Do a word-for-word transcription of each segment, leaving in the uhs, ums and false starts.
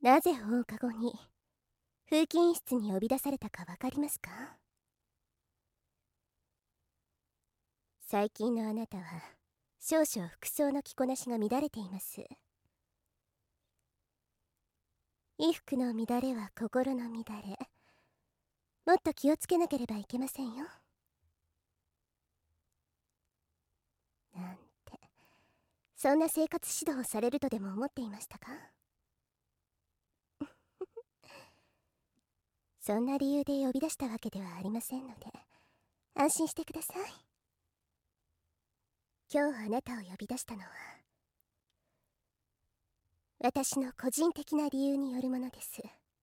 なぜ放課後に風琴室に呼び出されたかわかりますか？最近のあなたは少々服装の着こなしが乱れています。衣服の乱れは心の乱れ。もっと気をつけなければいけませんよ。なんて、そんな生活指導をされるとでも思っていましたか？そんな理由で呼び出したわけではありませんので、安心してください。今日あなたを呼び出したのは、私の個人的な理由によるものです。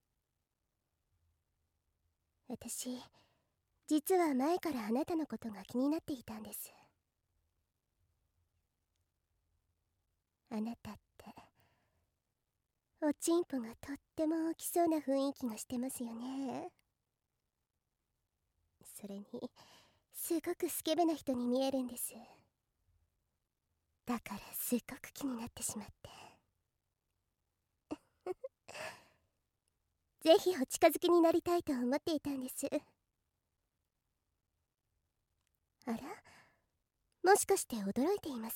私、実は前からあなたのことが気になっていたんです。あなたって、おちんぽがとっても大きそうな雰囲気がしてますよね。それに、すごくスケベな人に見えるんです。だからすっごく気になってしまって。ぜひお近づきになりたいと思っていたんです。あら、もしかして驚いています？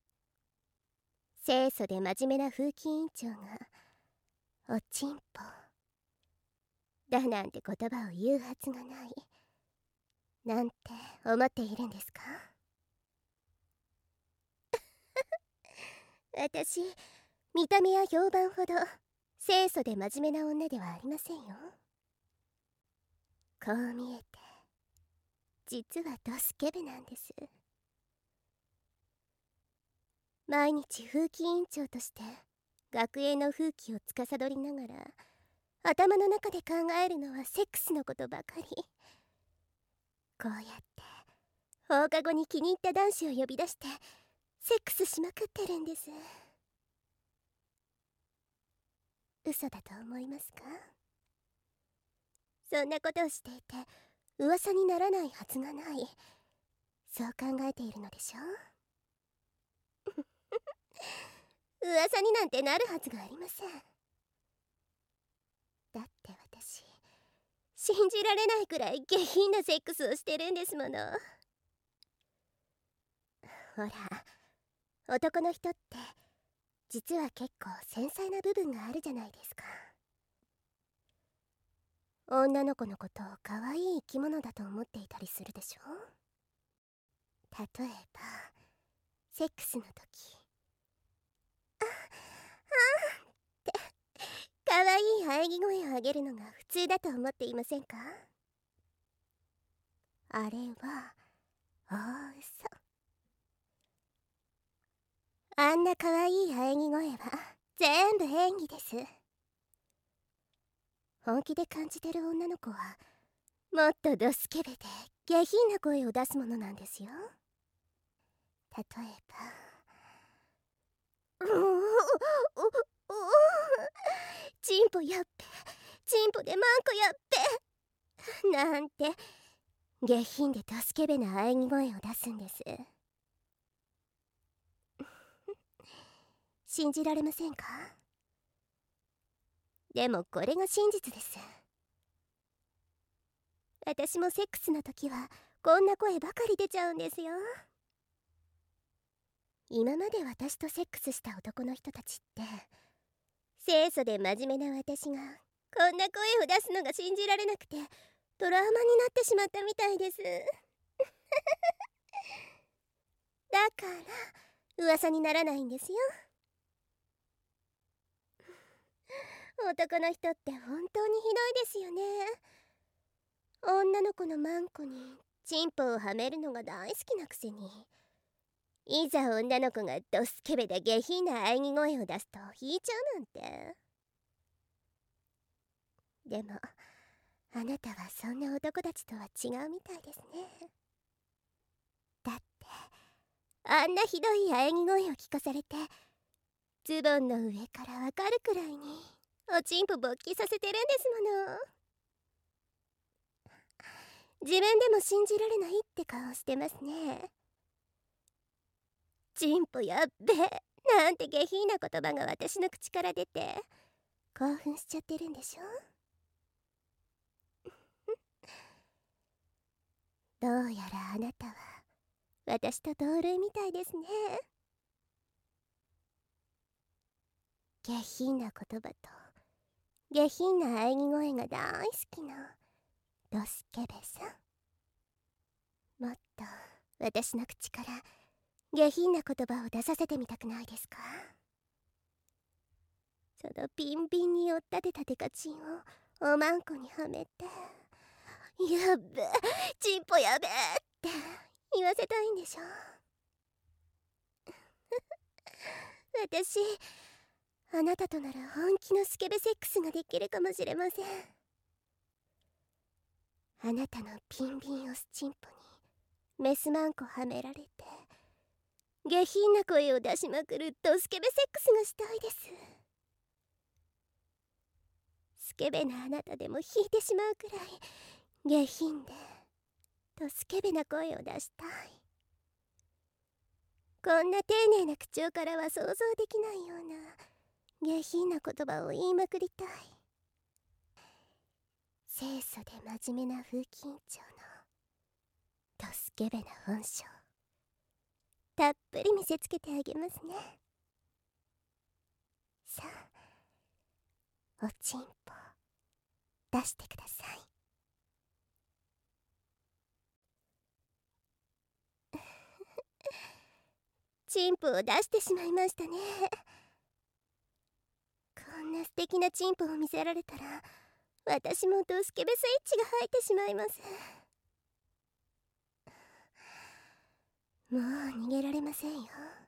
清楚で真面目な風紀委員長がおちんぽだなんて言葉を言うはずがない、なんて思っているんですか？私、見た目や評判ほど清楚で真面目な女ではありませんよ。こう見えて実はドスケベなんです。毎日風紀委員長として学園の風紀を司りながら、頭の中で考えるのはセックスのことばかり。こうやって放課後に気に入った男子を呼び出してセックスしまくってるんです。嘘だと思いますか？そんなことをしていて噂にならないはずがない、そう考えているのでしょう？噂になんてなるはずがありません。だって私、信じられないくらい下品なセックスをしてるんですもの。ほら、男の人って実は結構繊細な部分があるじゃないですか。女の子のことを可愛い生き物だと思っていたりするでしょ。例えばセックスの時、ああって可愛い喘ぎ声を上げるのが普通だと思っていませんか？あれは大嘘。あんな可愛い喘ぎ声は全部演技です。本気で感じてる女の子はもっとドスケベで下品な声を出すものなんですよ。例えば、うおおおチンポやっぺ、チンポでマンコやっぺなんて下品でドスケベな喘ぎ声を出すんです。信じられませんか？でもこれが真実です。私もセックスの時はこんな声ばかり出ちゃうんですよ。今まで私とセックスした男の人たちって、清楚で真面目な私がこんな声を出すのが信じられなくてトラウマになってしまったみたいです。だから噂にならないんですよ。男の人って本当にひどいですよね。女の子のマンコにチンポをはめるのが大好きなくせに、いざ女の子がドスケベで下品な喘ぎ声を出すと引いちゃうなんて。でもあなたはそんな男たちとは違うみたいですね。だってあんなひどい喘ぎ声を聞かされて、ズボンの上からわかるくらいにおちんぽ勃起させてるんですもの。自分でも信じられないって顔してますね。チンポやっべなんて下品な言葉が私の口から出て、 興奮しちゃってるんでしょ。どうやらあなたは私と同類みたいですね。下品な言葉と下品な喘ぎ声が大好きなドスケベさん。もっと私の口から下品な言葉を出させてみたくないですか？そのビンビンに寄ったてたデカチンをおまんこにはめて、やっべチンポやべえって言わせたいんでしょ。私あなたとなら本気のスケベセックスができるかもしれません。あなたのビンビンオスチンポにメスマンコはめられて下品な声を出しまくるドスケベセックスがしたいです。スケベなあなたでも引いてしまうくらい下品でドスケベな声を出したい。こんな丁寧な口調からは想像できないような下品な言葉を言いまくりたい。清楚で真面目な風紀委員長のドスケベな本性たっぷり見せつけてあげますね。さあおちんぽ出してください。チンポを出してしまいましたね。こんな素敵なチンポを見せられたら私もドスケベスイッチが入ってしまいます。もう逃げられませんよ。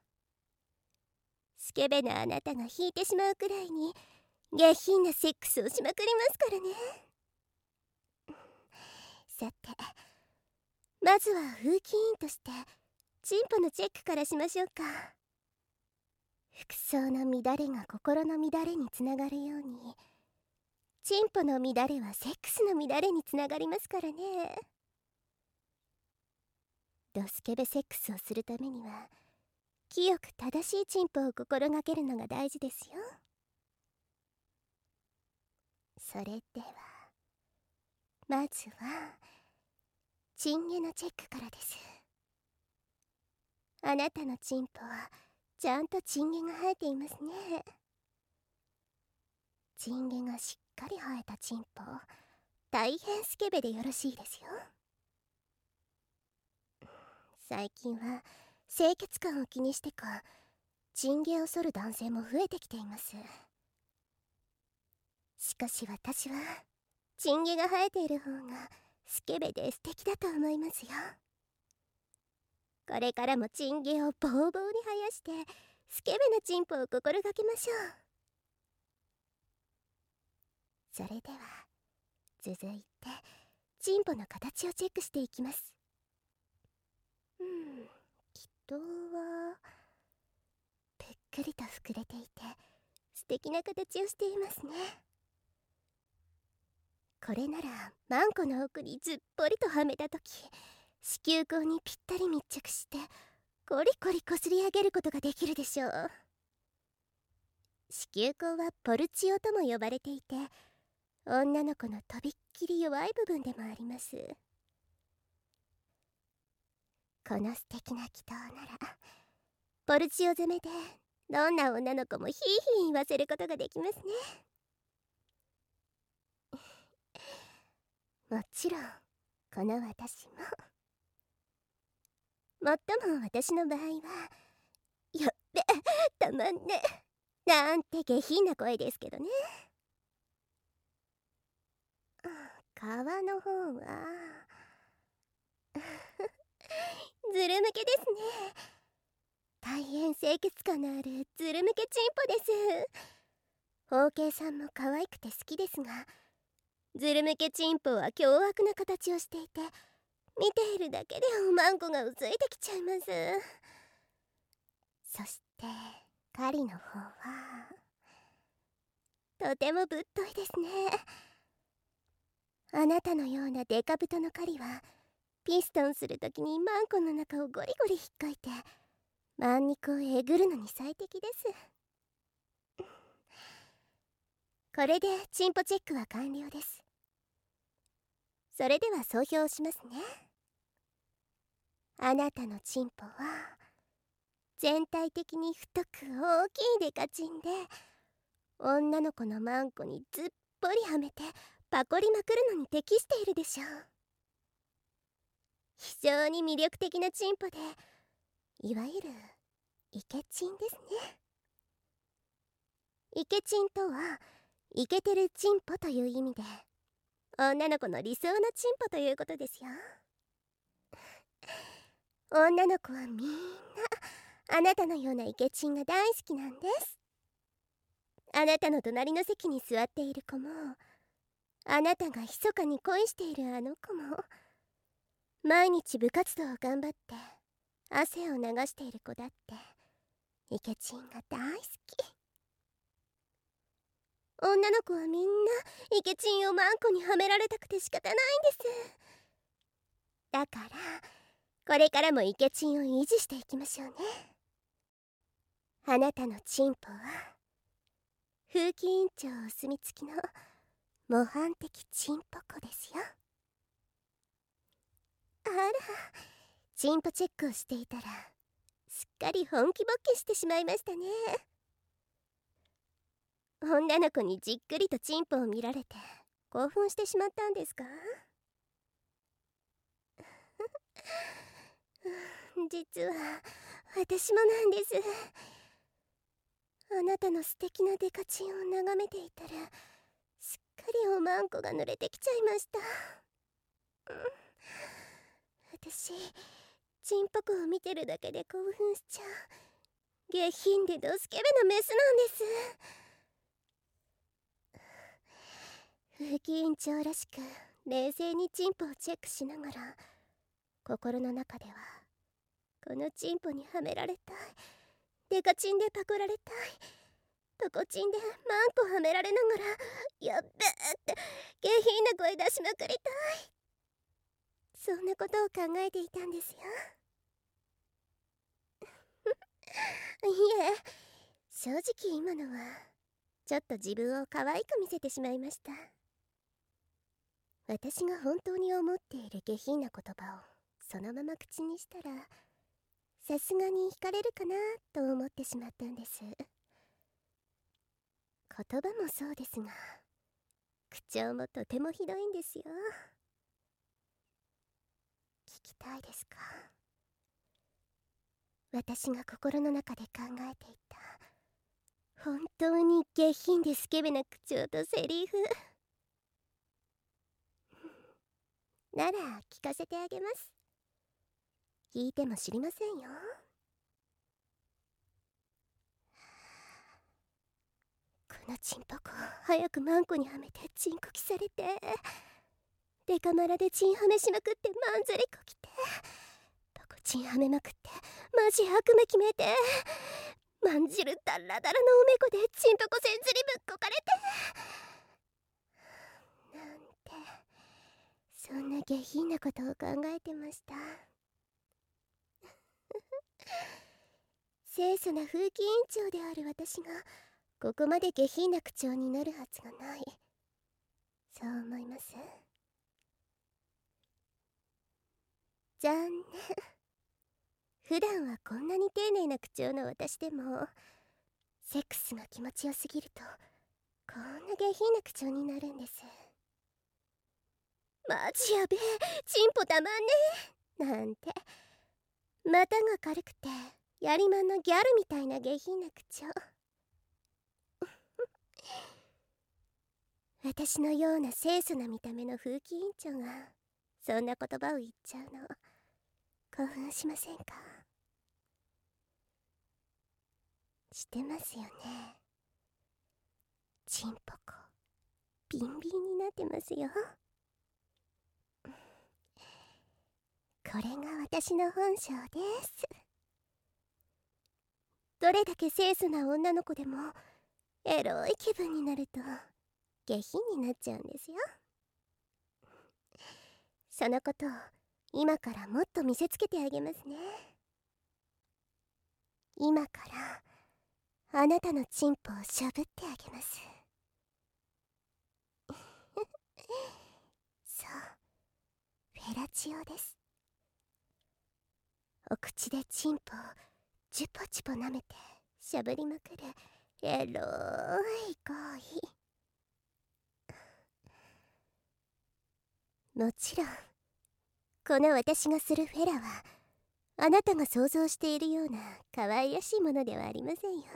スケベなあなたが引いてしまうくらいに下品なセックスをしまくりますからね。さてまずは風紀委員としてチンポのチェックからしましょうか。服装の乱れが心の乱れにつながるようにチンポの乱れはセックスの乱れにつながりますからね。ドスケベセックスをするためには清く正しいチンポを心がけるのが大事ですよ。それではまずはチンゲのチェックからです。あなたのチンポはちゃんとチンゲが生えていますね。チンゲがしっかり生えたチンポ、大変スケベでよろしいですよ。最近は清潔感を気にしてかチンゲを剃る男性も増えてきています。しかし私はチンゲが生えている方がスケベで素敵だと思いますよ。これからもチンゲをボーボーに生やしてスケベなチンポを心がけましょう。それでは続いてチンポの形をチェックしていきます。うん人はぷっくりと膨れていて素敵な形をしていますね。これならマンコの奥にずっぽりとはめたとき子宮口にぴったり密着してコリコリこすり上げることができるでしょう。子宮口はポルチオとも呼ばれていて女の子のとびっきり弱い部分でもあります。この素敵な祈祷ならポルチオ攻めでどんな女の子もヒーヒー言わせることができますね。もちろんこの私も。もっとも私の場合はやっべたまんねなんて下品な声ですけどね。皮の方はズル向けですね。大変清潔感のあるズル向けチンポです。包茎さんも可愛くて好きですがズル向けチンポは凶悪な形をしていて見ているだけでおまんこがうついてきちゃいます。そして狩りの方はとてもぶっといですね。あなたのようなデカブトの狩りはピストンするときにマンコの中をゴリゴリ引っかいてマン肉をえぐるのに最適です。 これでチンポチェックは完了です。それでは総評しますね。あなたのチンポは全体的に太く大きいデカチンで、女の子のマンコにずっぽりはめてパコりまくるのに適しているでしょう。非常に魅力的なチンポで、いわゆるイケチンですね。イケチンとはイケてるチンポという意味で、女の子の理想のチンポということですよ。女の子はみんなあなたのようなイケチンが大好きなんです。あなたの隣の席に座っている子も、あなたが密かに恋しているあの子も、毎日部活動を頑張って汗を流している子だってイケチンが大好き。女の子はみんなイケチンをマンコにはめられたくて仕方ないんです。だからこれからもイケチンを維持していきましょうね。あなたのチンポは風紀委員長お墨付きの模範的チンポ子ですよ。あら、チンポチェックをしていたらすっかり本気ぼっけしてしまいましたね。女の子にじっくりとチンポを見られて興奮してしまったんですか？実は私もなんです。あなたの素敵なデカチンを眺めていたらすっかりおまんこが濡れてきちゃいました。私チンポコを見てるだけで興奮しちゃう下品でドスケベなメスなんです。風紀委員長らしく冷静にチンポをチェックしながら、心の中ではこのチンポにはめられたい、デカチンでパクられたい、パコチンでマンコはめられながらやっべーって下品な声出しまくりたい、そんなことを考えていたんですよ。いえ、正直今のはちょっと自分を可愛く見せてしまいました。私が本当に思っている下品な言葉をそのまま口にしたらさすがに惹かれるかなと思ってしまったんです。言葉もそうですが口調もとてもひどいんですよ。聞きたいですか？私が心の中で考えていた本当に下品でスケベな口調とセリフなら聞かせてあげます。聞いても知りませんよ。このチンポコ早くマンコにはめてチンコキされて、デカマラでチンはめしまくってマンゼリコきて、パコチンはめまくってマジ悪夢決めて、まんじるダラダラのおめこでチンポコせんずりぶっこかれて、なんてそんな下品なことを考えてました。清楚な風紀委員長である私がここまで下品な口調になるはずがない、そう思います。残念。普段はこんなに丁寧な口調の私でもセックスが気持ちよすぎるとこんな下品な口調になるんです。マジやべえ、チンポたまんねえなんて、股が軽くてやりまんのギャルみたいな下品な口調私のような清楚な見た目の風紀委員長がそんな言葉を言っちゃうの興奮しませんか？してますよね。チンポコビンビンになってますよ。これが私の本性です。どれだけ清楚な女の子でもエロい気分になると下品になっちゃうんですよ。そのことを今からもっと見せつけてあげますね。今からあなたのチンポをしゃぶってあげます。 フェラチオです。お口でチンポをチュポチュポ舐めてしゃぶりまくるエロい行為。もちろんこの私がするフェラはあなたが想像しているような可愛らしいものではありませんよ。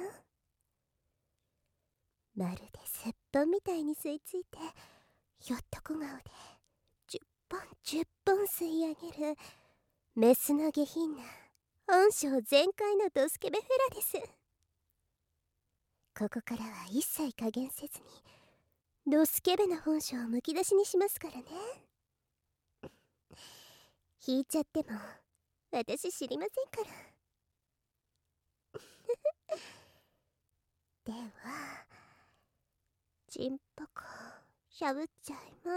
まるですっぽんみたいに吸い付いてひょっとこ顔でじゅっぽんじゅっぽん吸い上げるメスの下品な本性全開のドスケベフェラです。ここからは一切加減せずにドスケベな本性をむき出しにしますからね。引いちゃっても私知りませんからではちんぽこしゃぶっちゃいます。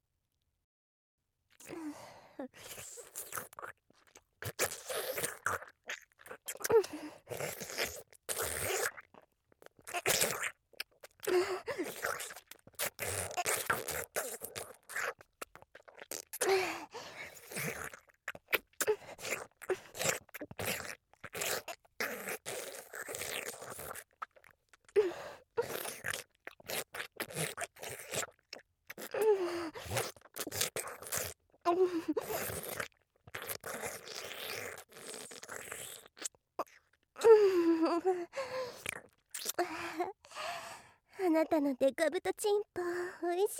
あなたのデカブトチンポおいしいです。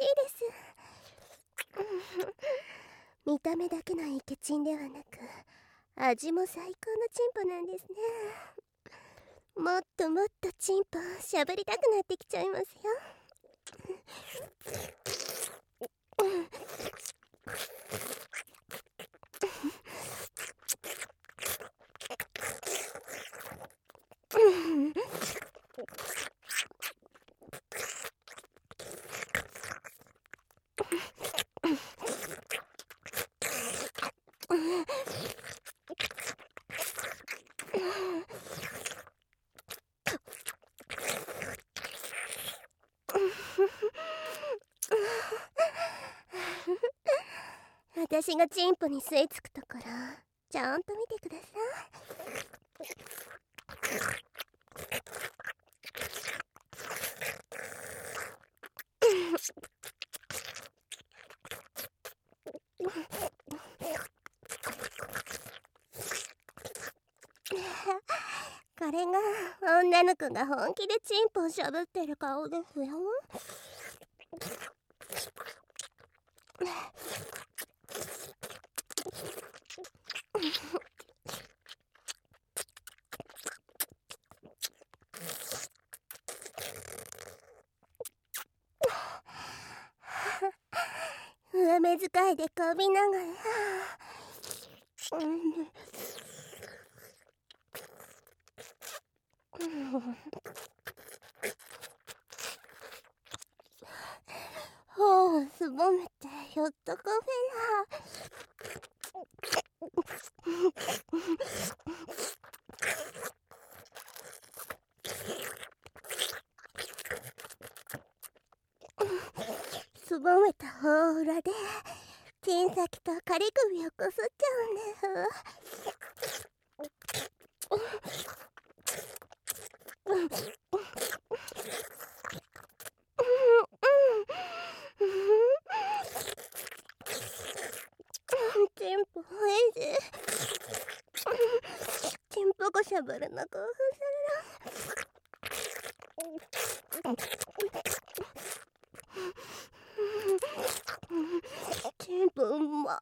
見た目だけのイケチンではなく味も最高のチンポなんですね。もっともっとチンポしゃぶりたくなってきちゃいますよ。私がチンポに吸い付くところちゃんと見てください。これが女の子が本気でチンポをしゃぶってる顔ですよ。上目遣いでこびながら、頬をすぼめてひょっとこフェラ。すぼめた頬裏でチン先と仮首をこすっちゃうんです。チンポおいしい。チンポコしゃぶるの興奮する。チンポうま。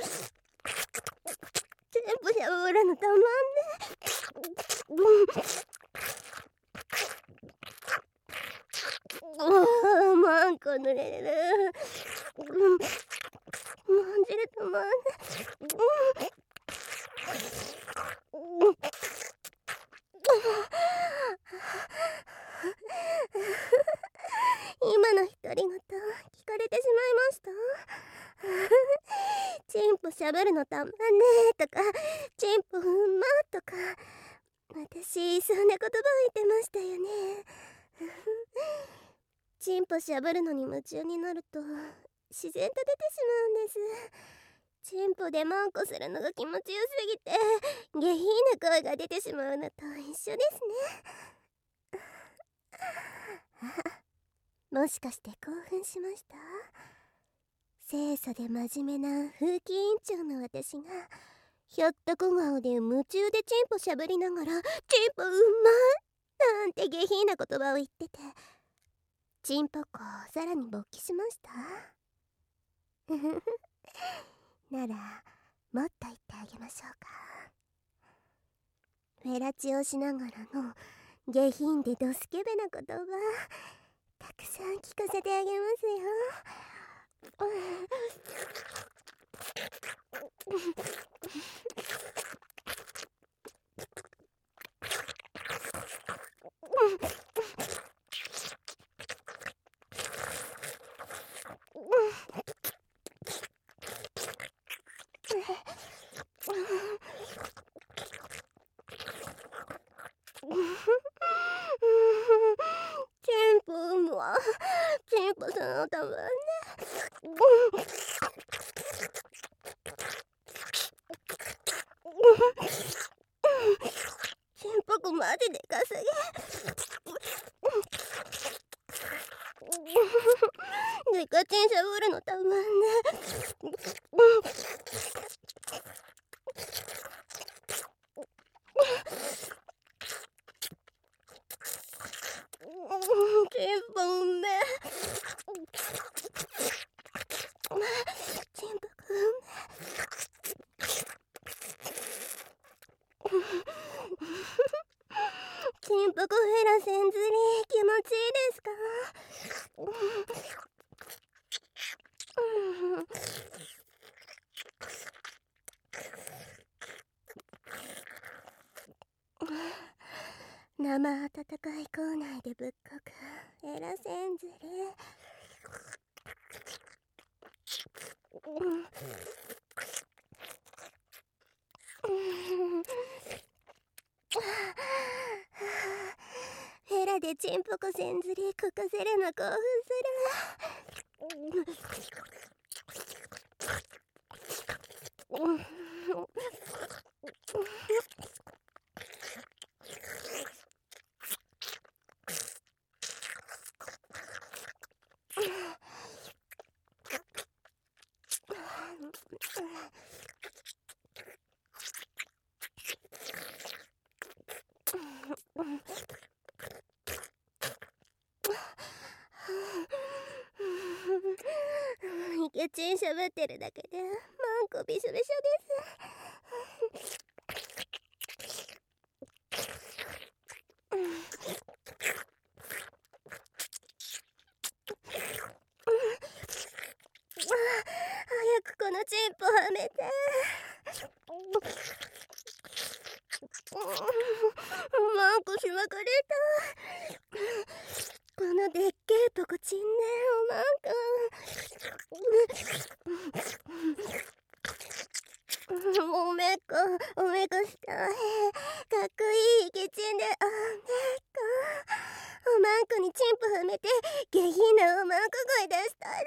チンポしゃぶるのたまんね。うまんこ濡れる。まんじるたまんね。今の独り言聞かれてしまいました。チンポしゃぶるのたまんねとかチンポうまとか私そんな言葉を言ってましたよね。チンポしゃぶるのに夢中になると自然と出てしまうんです。 チンポでマンコするのが気持ちよすぎて下品な声が出てしまうのと一緒ですね。もしかして興奮しました？清楚で真面目な風紀委員長の私がひょっとこ顔で夢中でチンポしゃぶりながらチンポうまいなんて下品な言葉を言ってて、チンポコをさらに勃起しました。ならもっと言ってあげましょうか。フェラチオしながらの下品でドスケベな言葉たくさん聞かせてあげますよ。チンポうまチンポさんのたまんね。チンポコマジでかすぎ。デカチンしゃぶるのたまんね。チンポうめえ。チンポくんチンポコフェラセンズリ気持ちいいですか？生温かい口内でぶっこくフェラセンズリフェラでチンポコセンズリこかせるの興奮する。イケチンしゃべってるだけでマンコびしょびしょです。早くこのチンポはめて。マンコしまくれた。このでっけえポコチンねおマンコ。おめっこおめっこしたい。かっこいいイケチンでおめっこ。おマンコにチンポはめて下品なおマンコ声出したい。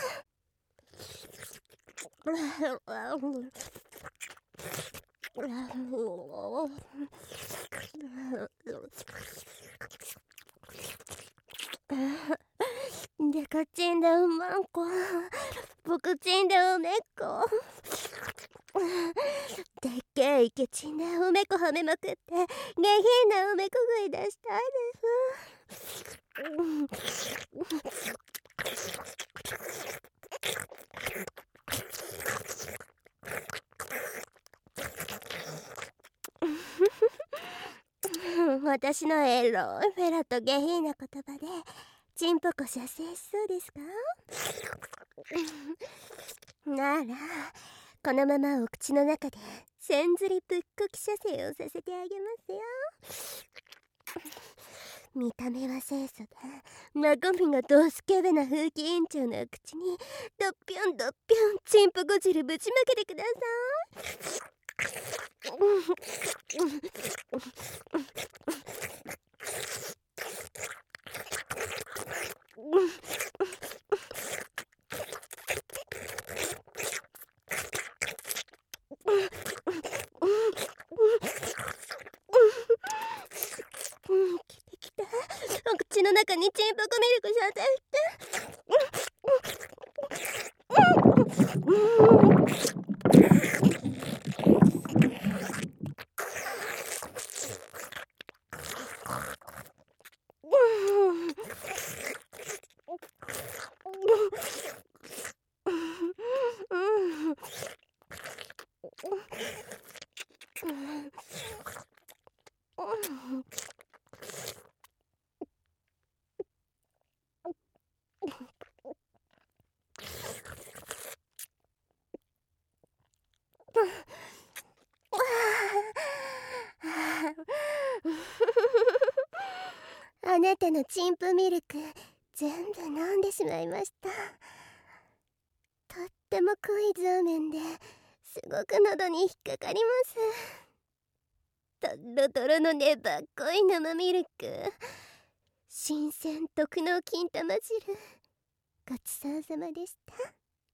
デカチンでおまんこポコチンでおめっこでっけえイケチンでおめこはめまくって下品なおめこ声出したいです。私のエロいフェラと下品な言葉でチンポコ射精しそうですか？ならこのままお口の中でせんずりぶっこき射精をさせてあげますよ。見た目は清楚で中身がドスケベな風紀委員長の口にドッピョンドッピョンチンポコ汁ぶちまけてください。 お口の中にチンポコミルクさせあなたのチンポミルク全部飲んでしまいました。とっても濃いザーメンですごく喉に引っかかります。とろとろの粘っこい生ミルク、新鮮特納金玉汁、ごちそうさまでした。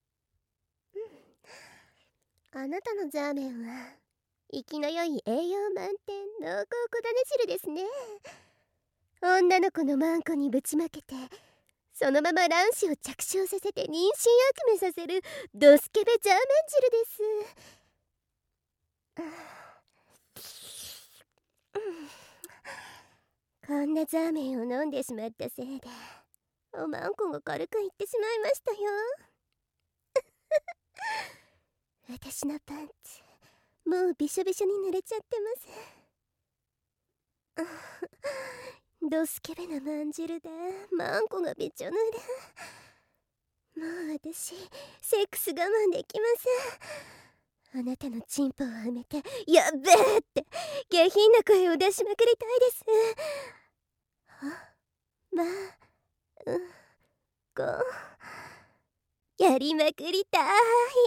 うん、あなたのザーメンは生きの良い栄養満点濃厚小種汁ですね。女の子のマンコにぶちまけてそのまま卵子を着床させて妊娠悪夢させるドスケベザーメン汁です。こんなザーメンを飲んでしまったせいでおまんこが軽くいってしまいましたよ。私のパンツもうびしょびしょに濡れちゃってます。ドスケベなまんじるでマンコがびちょ濡れ。もう私セックス我慢できません。あなたのチンポを埋めてやっべえって下品な声を出しまくりたいです。はまうんこやりまくりたい。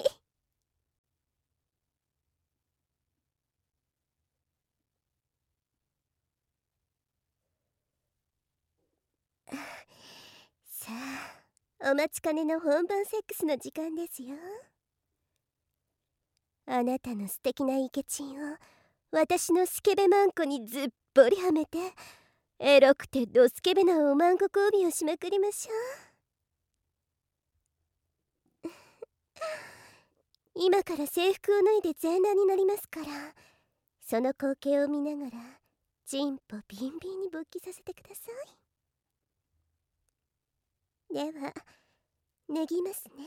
さあ、お待ちかねの本番セックスの時間ですよ。あなたの素敵なイケチンを私のスケベマンコにずっぽりはめてエロくてドスケベなおまんこ交尾をしまくりましょう。今から制服を脱いで全裸になりますから、その光景を見ながらチンポビンビンに勃起させてください。では脱ぎますね。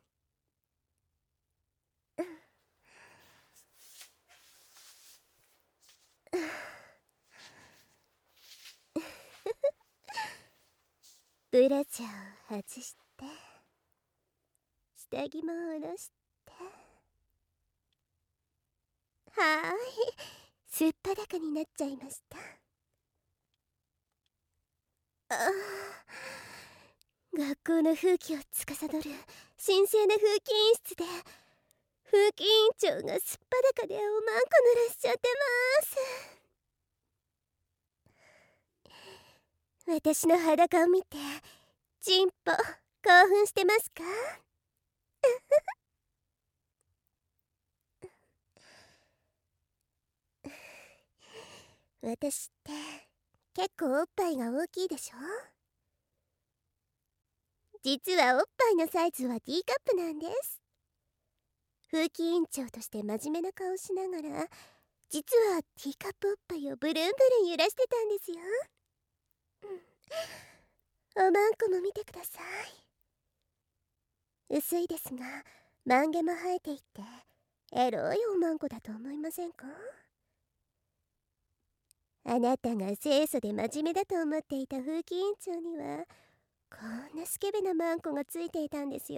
ブラジャーを外して下着も下ろして、はーい、すっぱだかになっちゃいました。ああ、学校の風紀を司る神聖な風紀委員室で風紀委員長がすっぱだかでおまんこ濡らしちゃってます。私の裸を見てチンポ興奮してますか？私って結構おっぱいが大きいでしょ？実はおっぱいのサイズは D カップなんです。風紀委員長として真面目な顔しながら実は T カップおっぱいをブルンブルン揺らしてたんですよ。おまんこも見てください。薄いですが万毛も生えていてエロいおまんこだと思いませんか？あなたが清楚で真面目だと思っていた風紀委員長にはこんなスケベなマンコがついていたんですよ。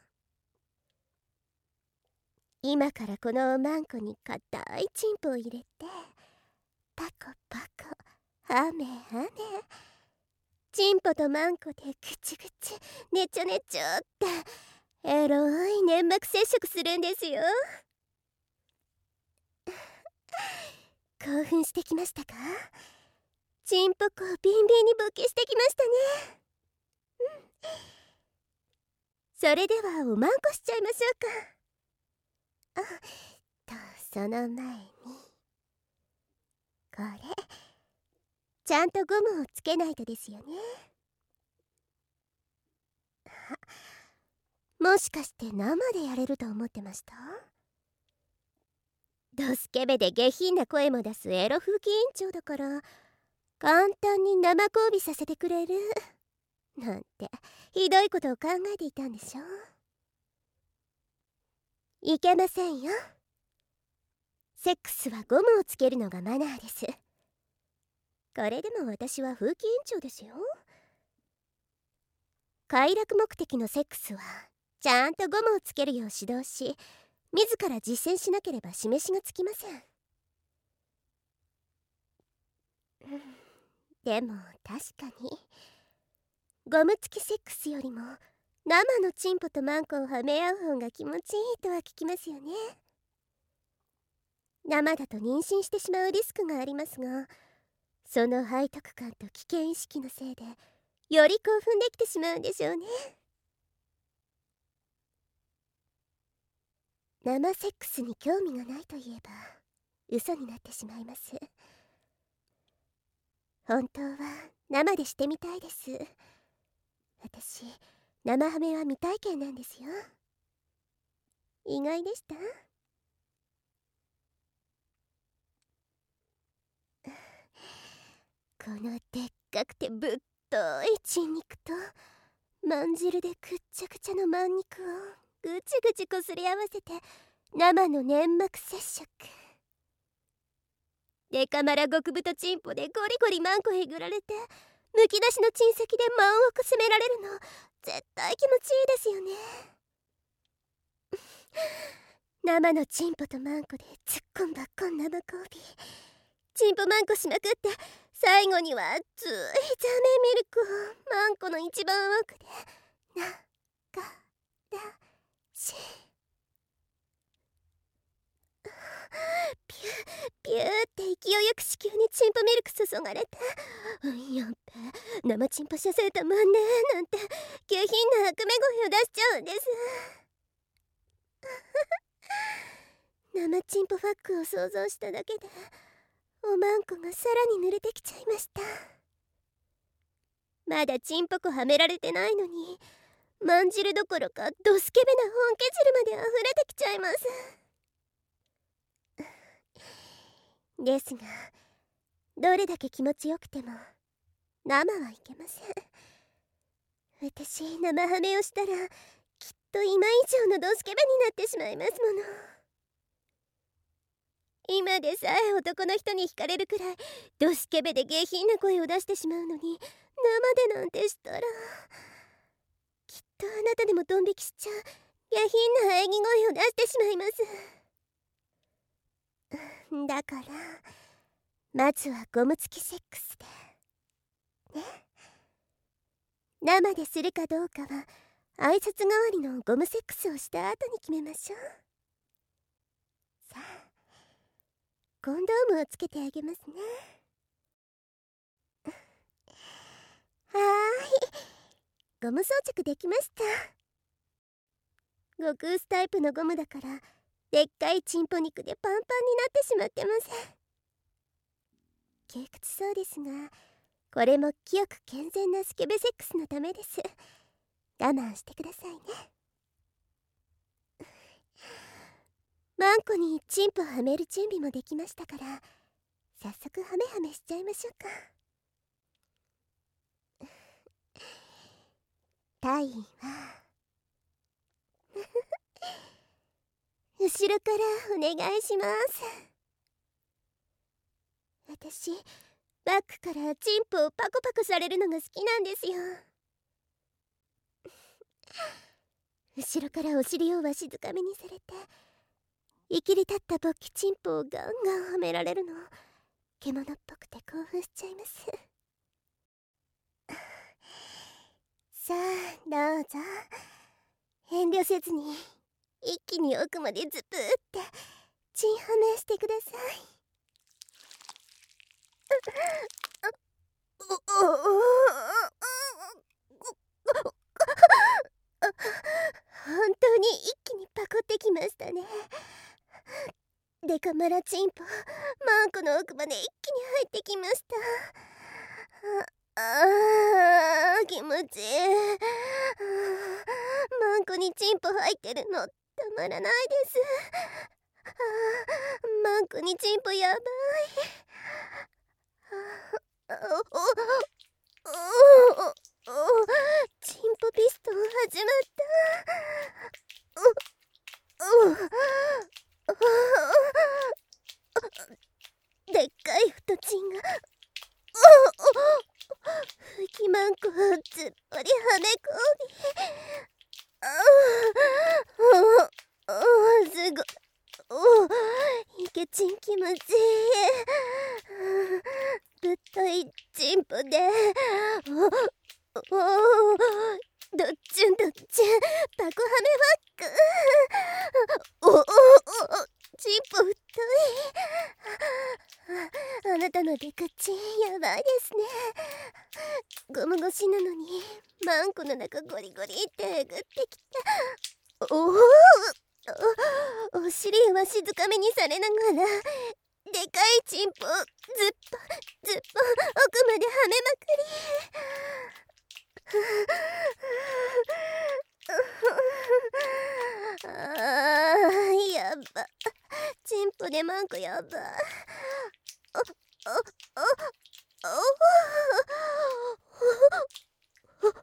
今からこのおまんこに硬いチンポを入れてパコパコハメハメチンポとマンコでぐちぐちねちょねちょってエロい粘膜接触するんですよ。興奮してきましたか？チンポコをビンビンに勃起してきましたね。うん、それではおまんこしちゃいましょうか。あとその前にこれちゃんとゴムをつけないとですよね。もしかして生でやれると思ってました？ドスケベで下品な声も出すエロ風紀委員長だから簡単に生交尾させてくれるなんてひどいことを考えていたんでしょ。いけませんよ。セックスはゴムをつけるのがマナーです。これでも私は風紀委員長ですよ。快楽目的のセックスはちゃんとゴムをつけるよう指導し、自ら実践しなければ示しがつきません。でも確かにゴム付きセックスよりも生のチンポとマンコをはめ合う方が気持ちいいとは聞きますよね。生だと妊娠してしまうリスクがありますが、その背徳感と危険意識のせいでより興奮できてしまうんでしょうね。生セックスに興味がないといえば嘘になってしまいます。本当は生でしてみたいです。私、生ハメは未体験なんですよ。意外でした？このでっかくてぶっといチン肉とまん汁でくっちゃくちゃのまん肉をぐちぐちこすり合わせて生の粘膜接触。デカマラ極太チンポでゴリゴリマンコへぐられてむき出しのチン先でマンをくすめられるの絶対気持ちいいですよね。生のチンポとマンコで突っ込んばっこん生交尾、チンポマンコしまくって最後には熱いザーメンミルクをマンコの一番奥でなからしピューピューって勢いよく子宮にチンポミルク注がれて、うんやっべ生チンポ射精たまんねーなんて下品な悪め声を出しちゃうんです。生チンポファックを想像しただけでおまんこがさらに濡れてきちゃいました。まだチンポコはめられてないのにまん汁どころかドスケベな本気汁まで溢れてきちゃいます。ですがどれだけ気持ちよくても生はいけません。私生ハメをしたらきっと今以上のドスケベになってしまいますもの。今でさえ男の人に惹かれるくらいドスケベで下品な声を出してしまうのに生でなんてしたらきっとあなたでもドン引きしちゃう下品な喘ぎ声を出してしまいます。だからまずはゴム付きセックスでね。生でするかどうかは挨拶代わりのゴムセックスをした後に決めましょう。さあコンドームをつけてあげますね。はーい、ゴム装着できました。極薄タイプのゴムだからでっかいチンポ肉でパンパンになってしまってません。窮屈そうですがこれも清く健全なスケベセックスのためです。我慢してくださいね。マンコにチンポはめる準備もできましたから早速ハメハメしちゃいましょうか。タイは後ろからお願いします。私バックからチンポをパコパコされるのが好きなんですよ。後ろからお尻をわしづかみにされていきり立った勃起チンポをガンガンはめられるの獣っぽくて興奮しちゃいます。さあどうぞ遠慮せずに一気に奥までズプーってチンハメしてください。本当に一気にパコってきましたね。デカマラチンポマンコの奥まで一気に入ってきました。 ちいい。マンコにチンポ入ってるのたまらないです。マンコにチンポやばい。チンポピストン始まった。でっかい太チンが吹きマンコをずっぽりはめ込み、すごい。イケチン気持ちいい。ぶっといチンポでどっちゅんどっちゅんパコハメワック。おおおチンポ太い。あなたのデカチンやばいですね。ゴム越しなのにマンコの中ゴリゴリってえぐってきた。おおお尻は静かめにされながらでかいチンポずっぽずっぽ奥まではめまくり。あーやば。チンポでマンコやば。おおおお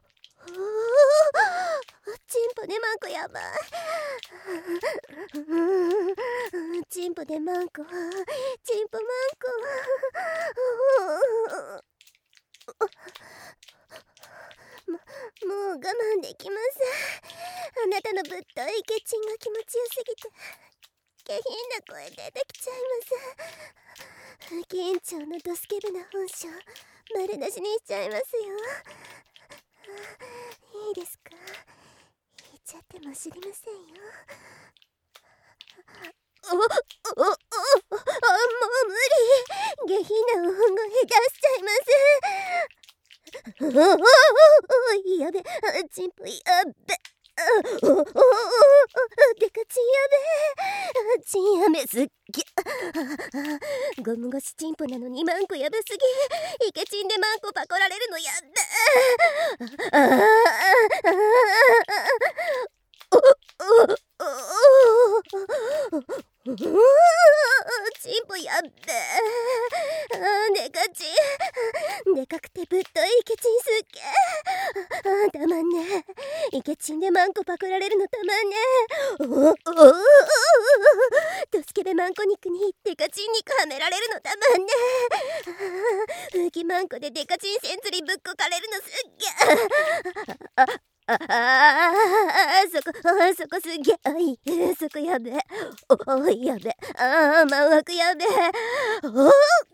チンポでマンコやばい。チンポでマンコチンポマンコ。も, もう我慢できません。あなたのぶっといケチンが気持ちよすぎて下品な声出てきちゃいます。風紀委員長のドスケベな本性丸出しにしちゃいますよ。いいですか、言っちゃっても知りませんよ。おおおおおもう無理。下品な大声出しちゃいます。おおおおやべ、チンポやべ。おおおおデカチンやべ。チンやめすっげ。ゴム越しチンポなのにマンコやばすぎ。イケチンでマンコパコられるのやべ。ああおおおおチンポやっべ。デカチンでかくてぶっといイケチンすっげ。あたまんね。イケチンでマンコパクられるのたまんね。おおドスケベマンコ肉にデカチン肉はめられるのたまんね。風紀マンコでデカチンセン釣りぶっこかれるのすっげ。あああそこあそこすげえ。あいそこやべ。おおやべ。ああマンワクやべ。おお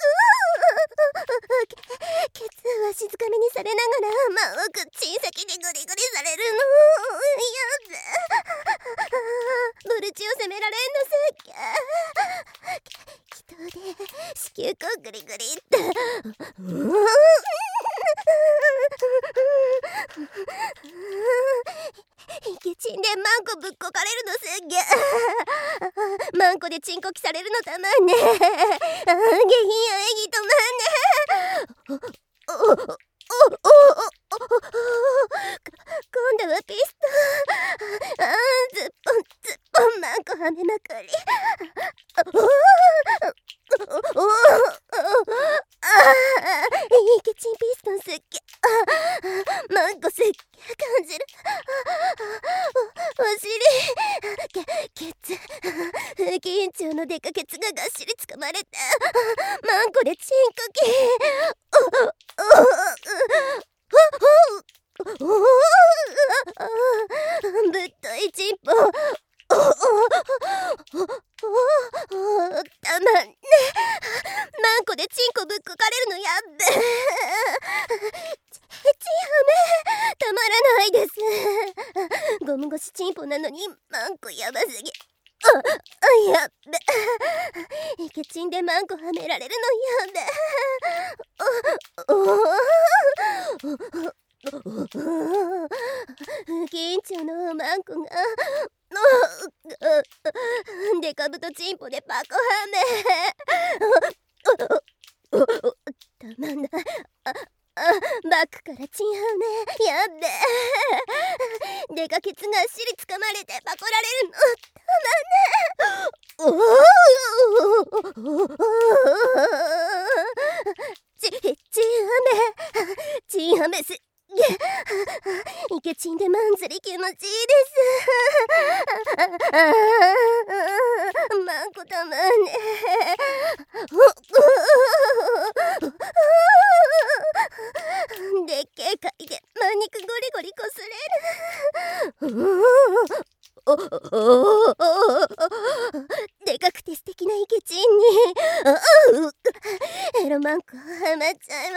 ケツは静かめにされながらマンワクチン先でゴリゴリされるのやべ。ボルチを責められんのすっげ。気筒で子宮口グリグリってイケチンでマンコぶっこかれるのすっげ。マンコでチンコキされるのたまんね。下品や演技とまんね。おおおおお今度はピストン。あーずっぽんずっぽんマンコはめまくり。おおおあイケチンピストンすっげ。マンコすっげ感じる。お尻ケツ風紀委員長のデカケツががっしりつかまれた。マンコでチンコキおおおおぶっといチンポおおおたまんね。マンコでチンコぶっこかれるのやっべ。チンハメたまらないです。ゴム越しチンポなのにマンコやばすぎ。あやっべ。イケチンでマンコはめられるのやべ。おお風紀委員長のマンコがデカブトチンポでパコはめたまんない。ああバックからチンハメ、やっべデカケツがっしり掴まれてパコられるのたまんね。おおち、チンハメチンハメすイケチンでマンズリ気持ちいいです。マンコたまんね。でっけえ貝でマン肉ゴリゴリこすれる。おおおでかくて素敵なイケチンにエロマンコハマっちゃいます。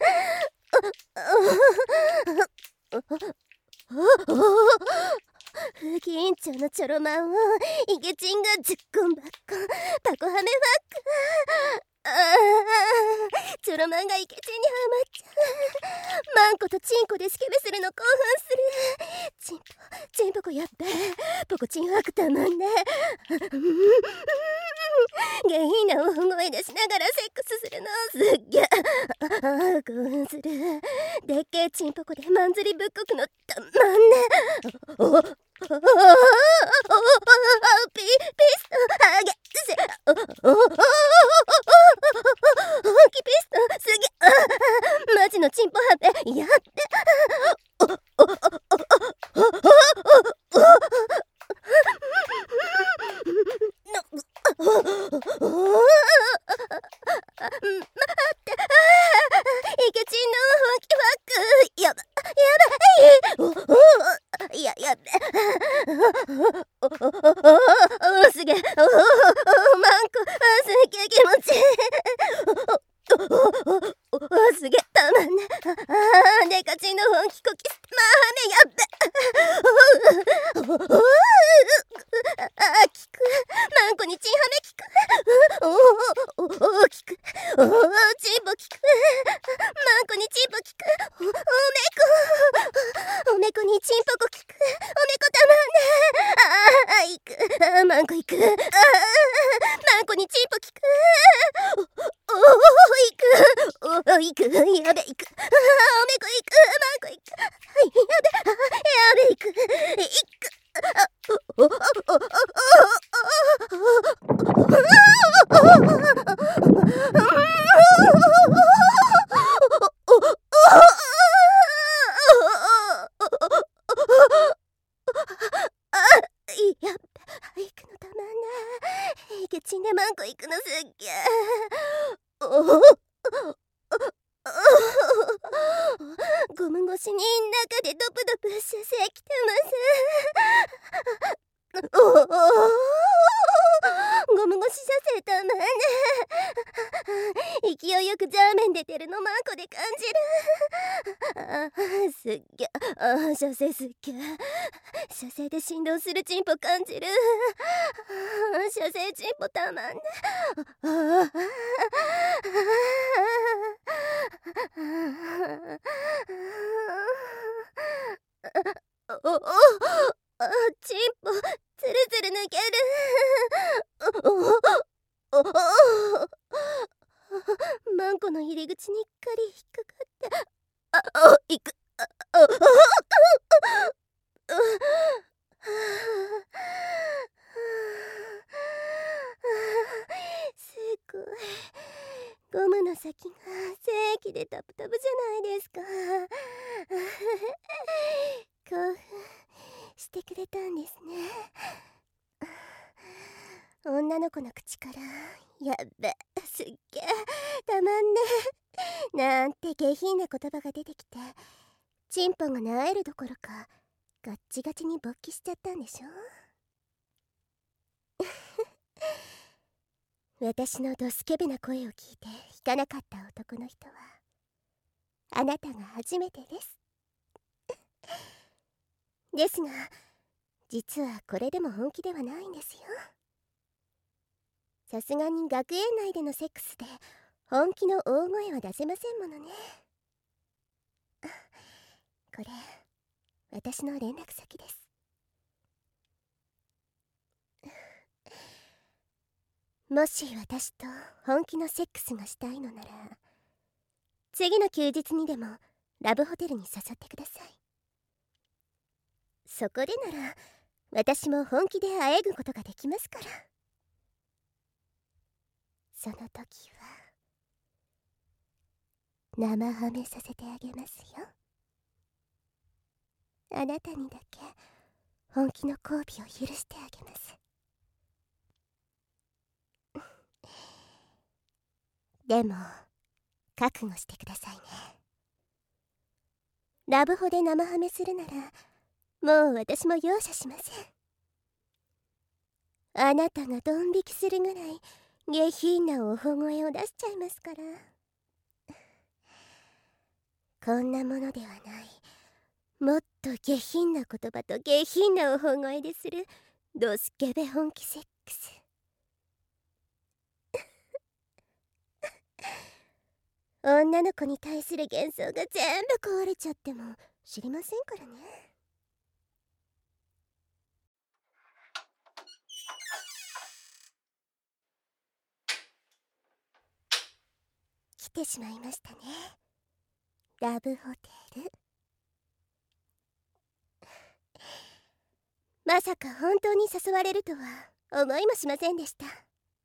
風紀委員長のチョロマンをイケチンがじゅっこんばっこパコハメファック。ああチョロマンがイケチンにハマっちゃう。マンコとチンコでスケベするの興奮する。チンポチンポコやっべポコチンファックたまんね。下品な大声出しながらセックスするのすっげえああ興奮する。でっけえチンポコでマンズリぶっこくのたまんね。おおおおおピピストあげせおおおキピストすげえマジのチンポハメやっておおおおお待ってイケチンの本気ファックやばやばいおおややべおおおすげえおおマンコすげえ気持ちいいおおおすげえたまんね。ああデカチンの本気こきまあはめやっべおおあ効くマンコにチンハメ効くおおおお効くおおチンポ効くマンコにチンポ効くおおめこおめこにチンポコ効くおめこたまんね。ああいくあマンコいくああマンコにチンポ効くおおいくおおいくやべいくあおめこいくマンコいくやべやべいくいくおおおおおやっべ行くのたまんないイケチンでマンコ行くのすっげえおおゴム越しに中でドプドプ射精きてますおおゴム越し射精たまんね。勢いよくジャーメン出てるのマンコで感じる。あすっげあ射精すっげ射精で振動するチンポ感じる。射精チンポたまんね。あおおあチンポつるつる抜ける。おおマンコの入り口にっかり引っかかってああいくああすごいゴムの先が精液でタプタプじゃないですか。興奮してくれたんですね。女の子の口からやっべすっげえたまんねなんて下品な言葉が出てきてチンポがなえるどころかガッチガチに勃起しちゃったんでしょ。私のドスケベな声を聞いて引かなかった男の人はあなたが初めてですですが実はこれでも本気ではないんですよ。さすがに学園内でのセックスで本気の大声は出せませんものね。これ私の連絡先です。もし私と本気のセックスがしたいのなら次の休日にでもラブホテルに誘ってください。そこでなら私も本気であえぐことができますから。その時は生ハメさせてあげますよ。あなたにだけ本気の交尾を許してあげます。でも覚悟してくださいね。ラブホで生ハメするならもう私も容赦しません。あなたがドン引きするぐらい下品なおほ声を出しちゃいますから。こんなものではない、もっと下品な言葉と下品なおほ声でするドスケベ本気セックス。女の子に対する幻想が全部壊れちゃっても知りませんからね。来てしまいましたね、ラブホテル。まさか本当に誘われるとは思いもしませんでした。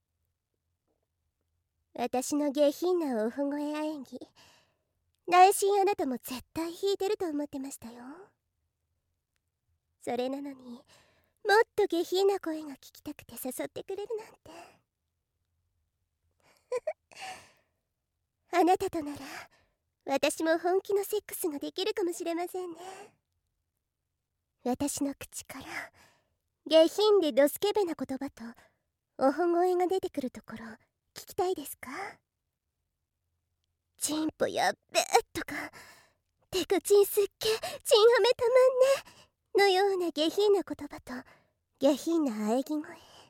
私の下品なおほ声あえぎ、内心あなたも絶対弾いてると思ってましたよ。それなのにもっと下品な声が聞きたくて誘ってくれるなんてあなたとなら私も本気のセックスができるかもしれませんね。私の口から下品でドスケベな言葉とおほ声が出てくるところ聞きたいですか？チンポやっべとかテコチンすっげチンハメたまんねのような下品な言葉と下品な喘ぎ声。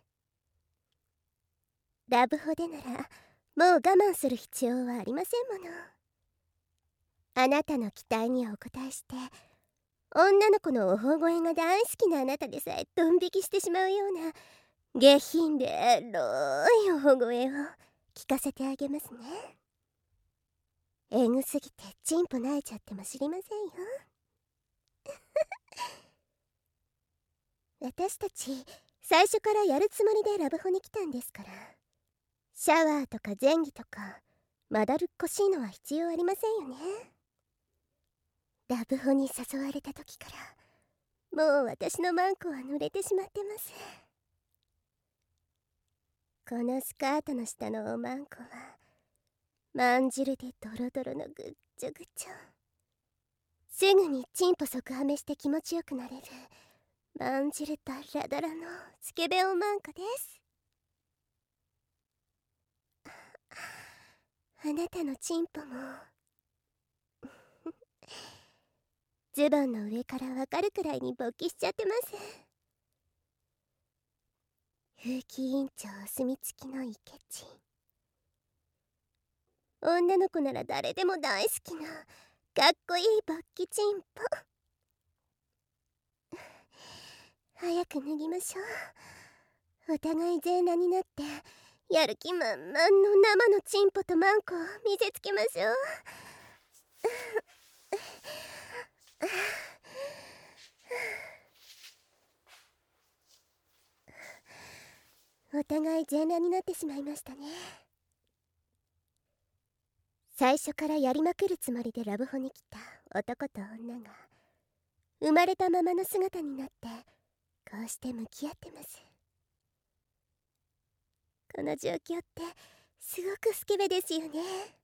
ラブホでならもう我慢する必要はありませんもの。あなたの期待にお応えして女の子のおほ声が大好きなあなたでさえドン引きしてしまうような下品でエロいおほ声を聞かせてあげますね。えぐすぎてチンポ泣いちゃっても知りませんよ私たち最初からやるつもりでラブホに来たんですから、シャワーとか前儀とかまだるっこしいのは必要ありませんよね。ラブホに誘われた時からもう私のマンコは濡れてしまってます。このスカートの下のおまんこはまんじるでドロドロのぐっちょぐちょ、すぐにチンポ即ハメして気持ちよくなれるまんじるダラダラのスケベおまんこです。あなたのチンポもズボンの上からわかるくらいに勃起しちゃってます。風紀委員長お墨付きのイケチン、女の子なら誰でも大好きなかっこいい勃起チンポ。早く脱ぎましょう。お互い全裸になってやる気満々の生のチンポとマンコを見せつけましょう。お互い全裸になってしまいましたね。最初からやりまくるつもりでラブホに来た男と女が生まれたままの姿になってこうして向き合ってます。この状況ってすごくスケベですよね。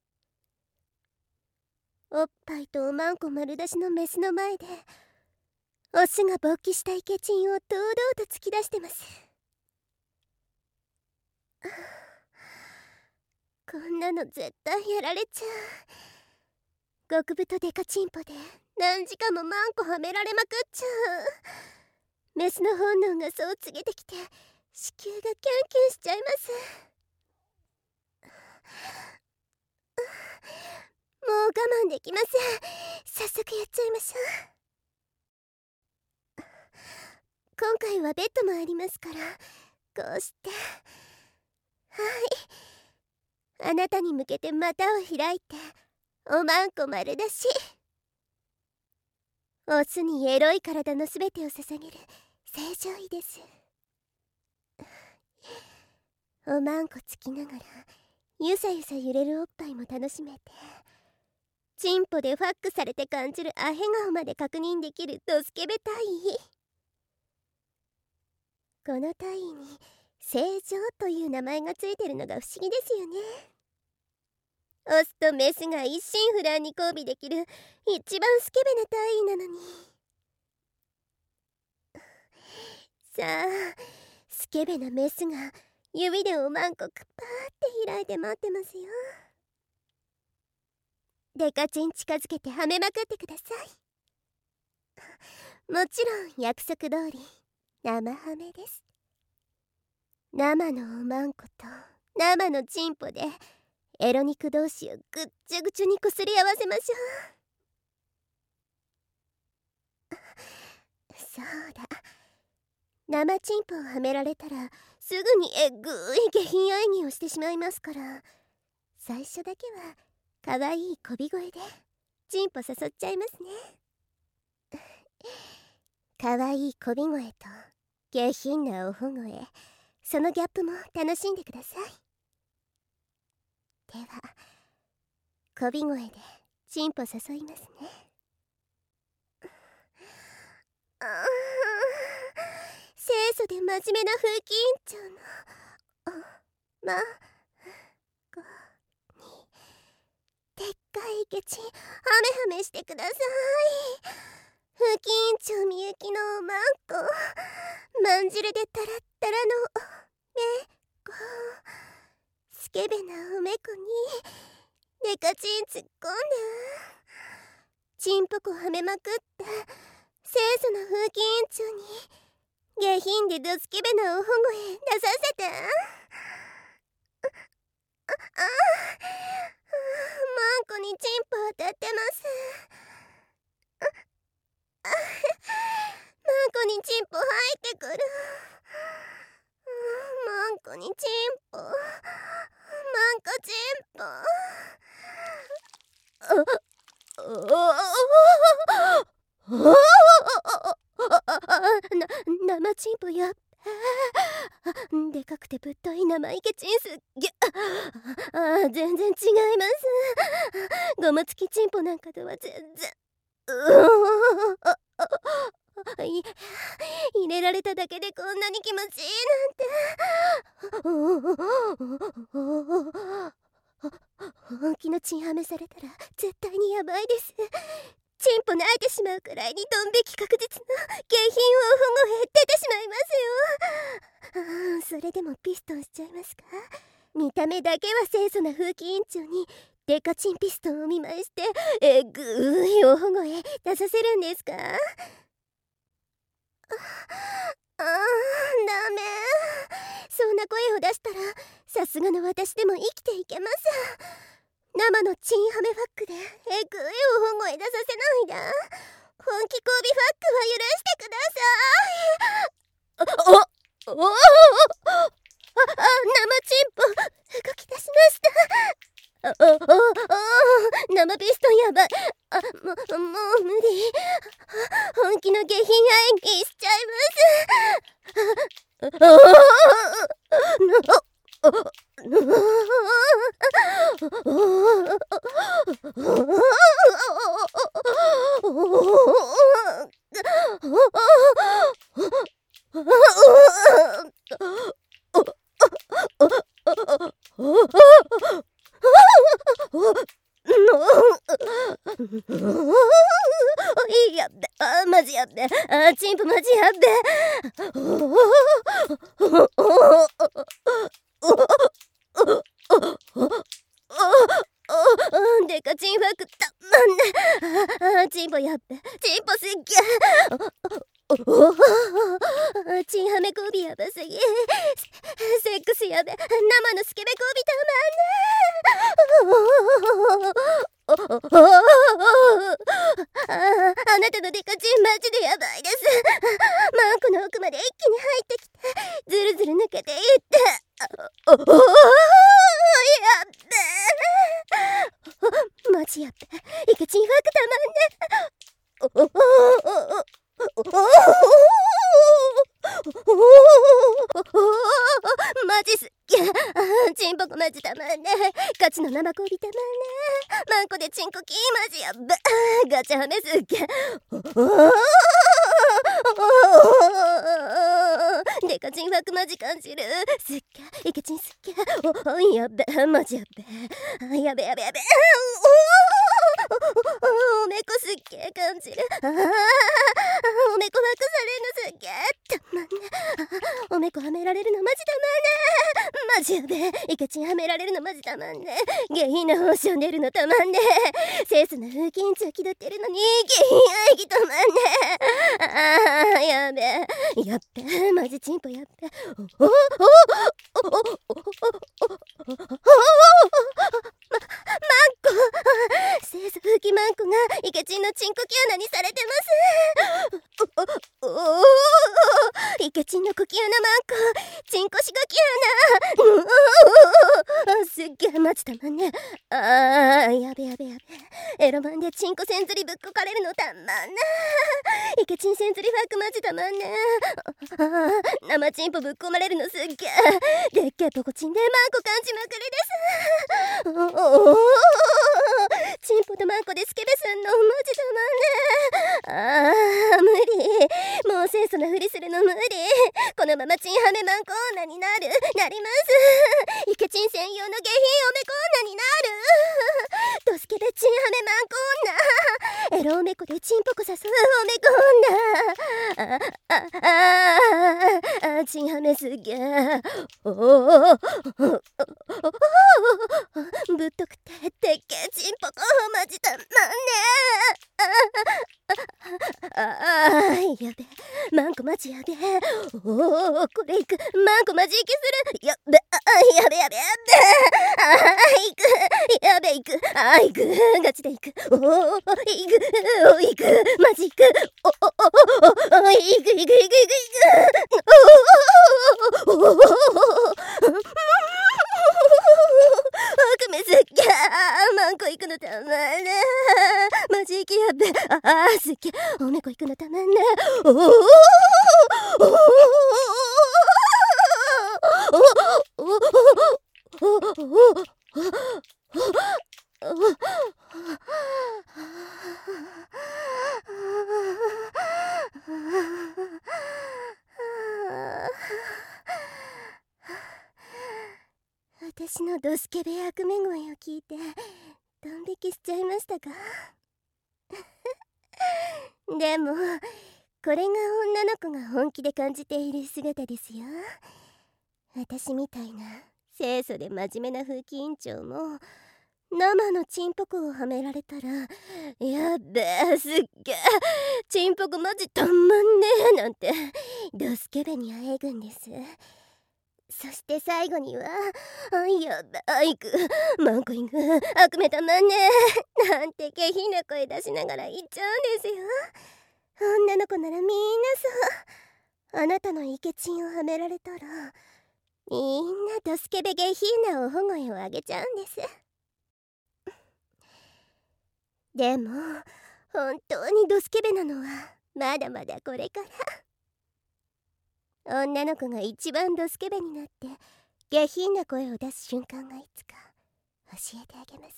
おっぱいとおまんこ丸出しのメスの前でオスが勃起したイケチンを堂々と突き出してます。こんなの絶対やられちゃう。極太デカチンポで何時間もマンコはめられまくっちゃう。メスの本能がそう告げてきて子宮がキャンキャンしちゃいます。もう我慢できません。早速やっちゃいましょう。今回はベッドもありますからこうして、はい、あなたに向けて股を開いておまんこ丸出し。 オスにエロい体のすべてを捧げる正常位です。おまんこつきながらゆさゆさ揺れるおっぱいも楽しめて、チンポでファックされて感じるアヘ顔まで確認できるドスケベ体位。この体位に正常という名前がついてるのが不思議ですよね。オスとメスが一心不乱に交尾できる一番スケベな体位なのに。さあ、スケベなメスが指でおまんこくぱーって開いて待ってますよ。デカチン近づけてはめまくってください。もちろん約束通り生ハメです。生のおまんこと生のチンポでエロ肉同士をぐっちゃぐちゃにこすり合わせましょう。そうだ、生チンポをはめられたらすぐにえぐい下品演技をしてしまいますから、最初だけはかわいいこび声でチンポ誘っちゃいますね。かわいいこび声と下品なおほ声、そのギャップも楽しんでください。ではこび声でチンポ誘いますね。ああ、清楚で真面目な風紀委員長のおまんこにでっかいケチンハメハメしてください。風紀委員長みゆきのおまんこ、まんじるでタラッタラのめこ、スケベなおめこにデカチン突っ込んでチンポコはめまくった清楚な風紀委員長に下品でドスケベなおほ声出させて。ああ、マンコにチンポ当たってます。マンコにチンポ入ってくる。マンコにチンポ、マンコチンポ。な、生チンポやっべ。でかくてぶっとい生イケチンすっげあ、全然違います。ゴム付きチンポなんかとは全然。うい入れられただけでこんなに気持ちいいなんて。本気のチンハメされたら絶対にやばいです。チンポ泣いてしまうくらいにドン引き確実の下品を保護へ出てしまいますよ。あ、それでもピストンしちゃいますか。見た目だけは清楚な風紀委員長にデカチンピストンを見舞いしてえぐいお保護へ出させるんですか。ああ、ダメ。そんな声を出したらさすがの私でも生きていけます。生のチンハメファックでえぐいお保護へ出させないで。本気交尾ファックは許してください。あ、おおあ、あ、生チンポ動き出しました。あ、あ、あ、生ピストンやばい。あ、も、もう無理。本気の下品演技しちゃいます。あ、あ、やっべ、あ、マジやっべ、あ、チンポマジやっべ。デカチンファックたまんね。あ、チンポやっべ、チンポすっげえ。チンハメ交尾やばすぎ。セックスやべ、生のスケベ交尾たまんね。ああなたのデカチンマジでやばいです。マンコの奥まで一気に入ってきてずるずる抜けていっておおやっべマジやっべイケチンファックたまんね。おおの生こびたまんね。マンコでチンコキーマジやっば。ガチャハメすっげ。デカチンファクマジ感じる。すっげイケチンすっげ。おやべマジやべ。やべやべやべ。おめこすっげ感じる。おめこファクされんのすっげたまんね。おめこはめられるのマジたまんね。マジやべイケチンはめられるのマジたまんね。下品な報酬出るのたまんね。清楚な風紀委員長気取ってるのに下品愛義たまんね。あーやべやっべマジチンポやっべ。おおおおおおおマンコ清楚風紀マンコがイケチンのチンコキ穴にされてます。おおおイケチンのコキ穴マンコチンコしごき穴。あすっげえマジたまんね。あーやべやべやべエロ版でチンコセンズリぶっこかれるのたまんな。イケチンセンズリファックマジたまんね。あー生チンポぶっこまれるのすっげえでっけえポコチンでマンコ感じまくりです。おおチンポとマンコでスケベすんのマジたまんね。あー無理もう清楚なふりするの無理。このままチンハメマンコ女になるなります。イケチン専用の下品おめこ女になる。ドスケベチンハメマンコ女エロおめこでチンポコ誘うおめこ女。ああああチンハメすげえ。おおぶっとくてでっけえチンポコマジたまんね。ああやべマンコマジやべ。おおこれいくマンコマジ息する。やべあやべやべやべあいくやべいくあいくガチでいく。おおいくおいくマジいくおおおおいくいくいくいくいくおおおお悪夢すっげーマンコ行くのたまんね。マジ息やべああすっげおめこ行くのたまんね。おおおお私のドスケベ役目声を聞いてドン引きしちゃいましたか。でもこれが女の子が本気で感じている姿ですよ。私みたいな清楚で真面目な風紀委員長も生のチンポコをはめられたらやっべえすっげえチンポコマジたんまんねえなんてドスケベにあえぐんです。そして最後にはあいやばいくマンコイング悪夢たまんねえなんて下品な声出しながら言っちゃうんですよ。女の子ならみんなそう。あなたのイケチンをはめられたらみんなドスケベ下品なおほ声をあげちゃうんです。でも本当にドスケベなのはまだまだこれから。女の子が一番ドスケベになって下品な声を出す瞬間がいつか教えてあげます。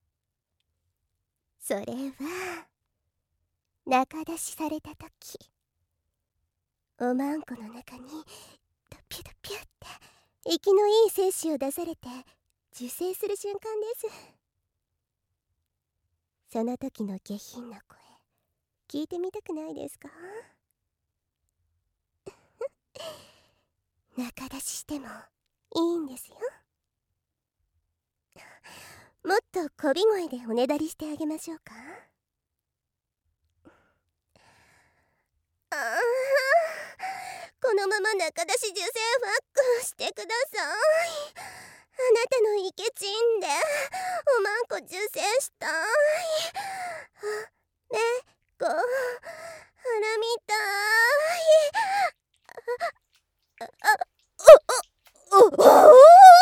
それは中出しされた時おまんこの中にドピュドピュって息のいい精子を出されて受精する瞬間です。その時の下品な声聞いてみたくないですか。中出ししてもいいんですよ。もっとこび声でおねだりしてあげましょうか。ああこのまま中出し受精ファックしてください。あなたのイケチンでおまんこ受精したい。めこはらみたい。あおおお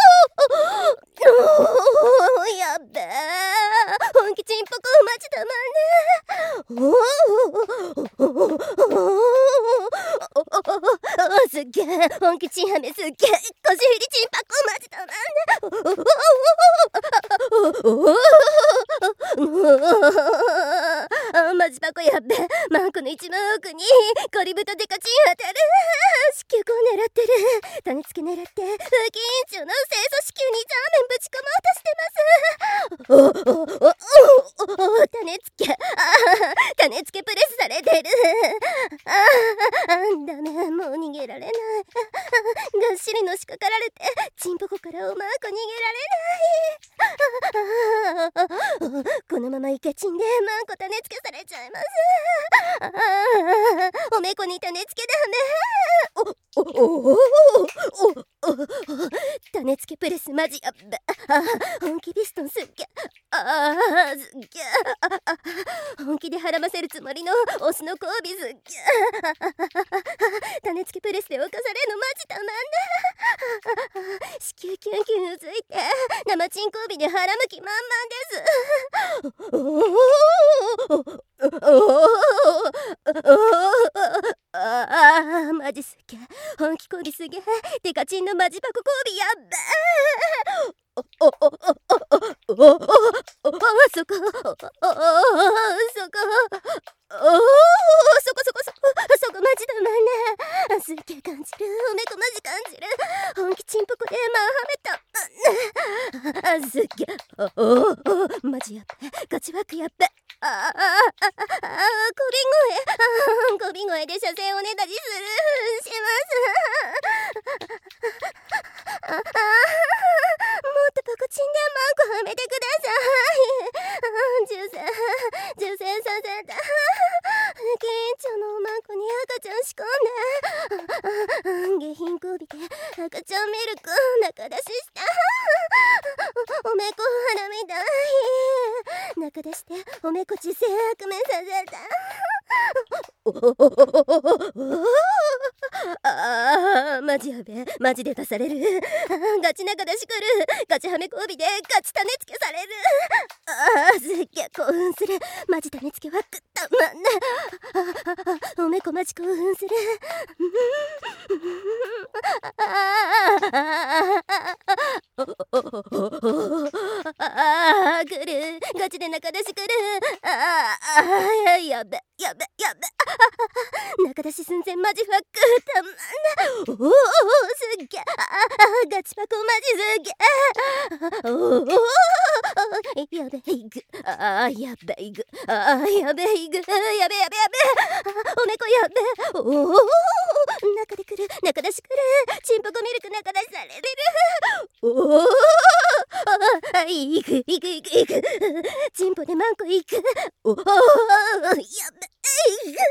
おやっべえ本気チンポコマジたまんね。おおおすっげえ本気チンハメすっげえ腰振りチンパコマジたまんね。 箱やっべ。マンコの一番奥にゴリブとデカチン当たる。子宮口を狙ってる。種付け狙って風紀委員長の清楚子宮にザーメンぶち込もうとしてます。おおおおお種付け、ああ種付けプレスされてる。ああダメ、もう逃げられない。がっしりのしかかられてチンポコからおまんこ逃げられない。このままイケチンでマンコ種付けされちゃいます。ああおめこに種付けダメ。おおおおおお種付けプレスマジやっべ。あ本気ピストンすっげ。ああすっげ。本気で孕ませるつもりのオスの交尾すっげ。種付けプレスで犯されるのマジたまんな。子宮キュンキュンうずいて生チン交尾で腹向き満々です。おおああマジすげえ。本気交尾すげえ。デカチンのマジパコ交尾やっべ。おおおおおおおおそこおおそこおおそこそこそこそこマジだまんね。すっげえ感じる。おめこマジ感じる。本気チンポコでマンはめた。あすっげえ。おおマジやっべ。ガチワークやっべ。ああああああこび声こび声で車線をねだりするします。ああもっとパコチンでマンコはめてください。受精受精させた。副委員長のおまんこに赤ちゃん仕込んで下品交尾で赤ちゃんミルク中出しした。おめこ花みたい。中出しておめこ受精悪夢させた。ああマジやべ。マジで出される。ガチ中出しくる。ガチはめ交尾でガチ種付けされる。ああすっげえ興奮する。マジ種付けはくったまんな。あおめこマジ興奮する。ああ来る。ガチで中出しくる。ああやべやべやべ。中出し寸前マジファックたまんな。おおすっげえ。ガチパコマジすっげえ。おおやべいぐ。ああやべいぐ。ああやべいぐ。やべやべやべ。おめこやべ。おお中でくる。中出しくる。チンポコミルク中出しされる。おおあいくいくいくいく。チンポでマンコいく。おおやべいく。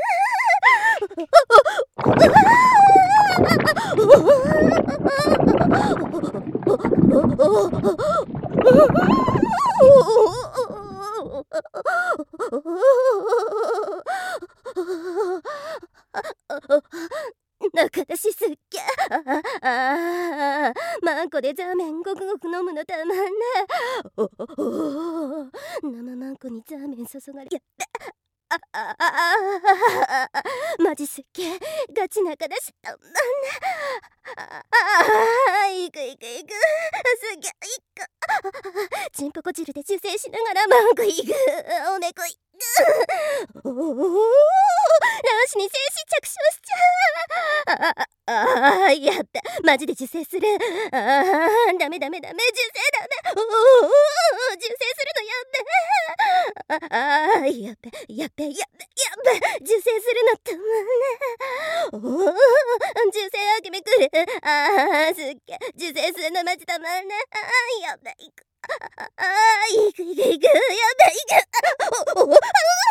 中出しすっげ。ああマンコでザーメンごくごく飲むのたまんな。おお生マンコにザーメン注がれやった。ああああマジすっげえ。ガチ中出したまんな。ああいくいくいく。すっげえいく。チンポコ汁で受精しながらマンコいく。おめこいく。おお卵子に精子着床しちゃう。あああやったマジで受精する。ああダメダメダメ受精ダメ。おお受精するのやっべ。ああやっべやっべやっべやっべ受精するのたまんね。おお受精あけめくる。ああすっげ受精するのマジたまんね。ああやっべいく。ああいくいくいくやべいく。おおやっ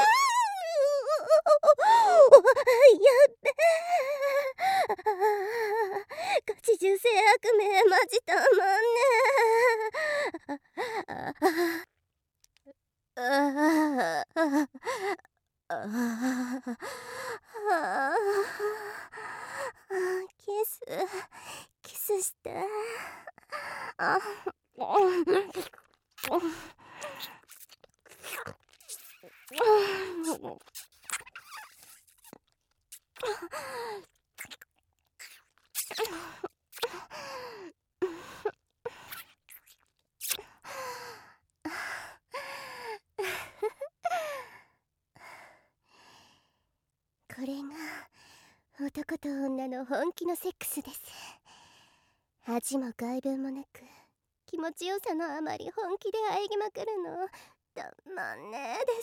べガチ受精悪夢マジたまんね。あああああキスキスしてあこれが男と女の本気のセックスです。恥も外聞もなく、気持ちよさのあまり本気で喘ぎまくるのたまんねえです。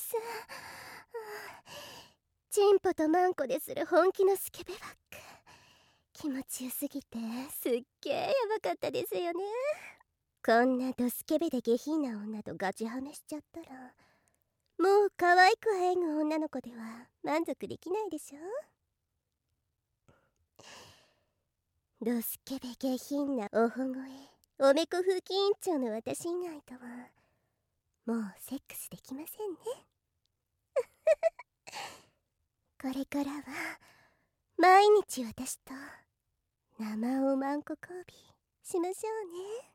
チンポとマンコでする本気のスケベバック、気持ちよすぎてすっげえヤバかったですよね。こんなドスケベで下品な女とガチハメしちゃったら、もう可愛く喘ぐ女の子では満足できないでしょ。ドスケベ下品なおほ声おめこ風紀委員長の私以外とはもうセックスできませんね。これからは毎日私と生おまんこ交尾しましょうね。